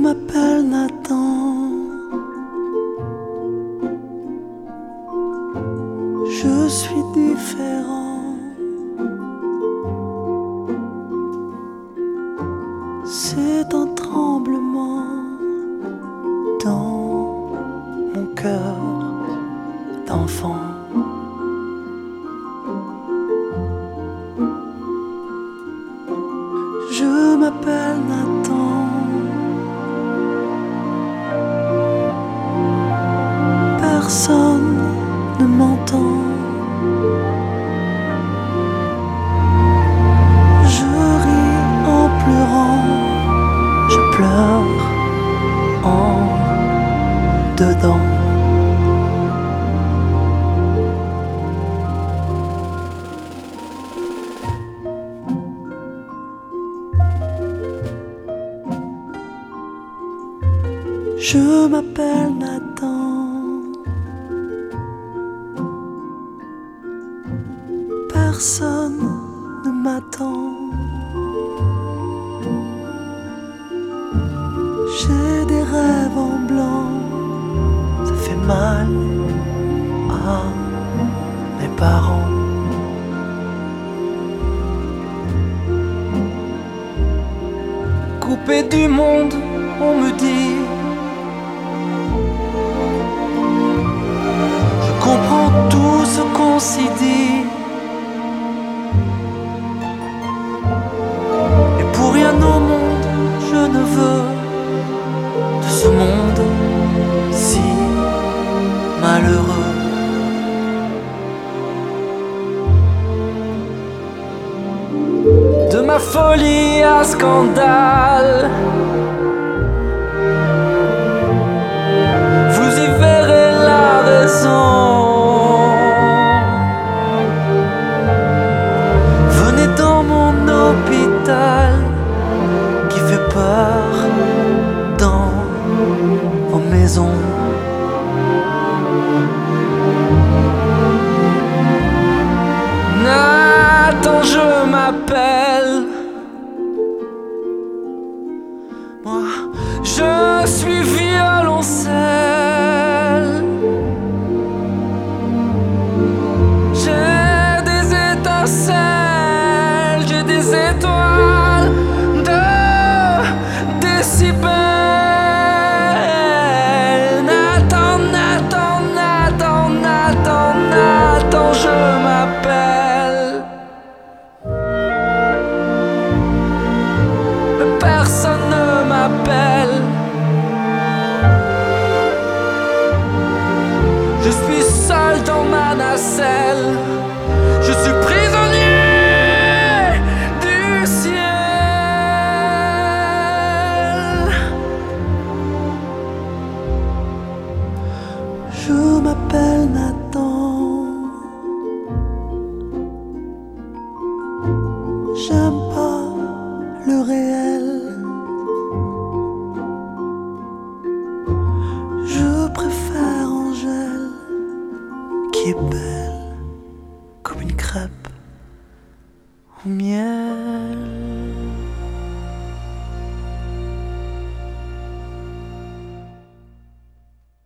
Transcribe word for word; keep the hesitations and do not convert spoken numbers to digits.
m'appelle Nathan. Je suis différent. C'est un tremblement dans mon cœur d'enfant. Je m'appelle Nathan. Personne ne m'entend. Je ris en pleurant. Je pleure en dedans. Je m'appelle Nathan. Personne ne m'attend. J'ai des rêves en blanc. Ça fait mal à mes parents. Coupé du monde, on me dit. Je comprends tout ce qu'on s'y dit. Et pour rien au monde, je ne veux de ce monde si malheureux. De ma folie à scandale, vous y verrez la raison. Venez dans mon hôpital qui fait peur dans vos maisons. Nathan, je m'appelle. Moi, je suis violoncelle. J'ai des étincelles, j'ai des étoiles de décibels. Nathan, Nathan, Nathan, Nathan, Nathan, je m'appelle. Mais personne ne m'appelle. Je suis seul dans ma nacelle. Je suis prisonnier du ciel. Je m'appelle Nathan. J'aime pas le réel. Je préfère Angèle qui est belle.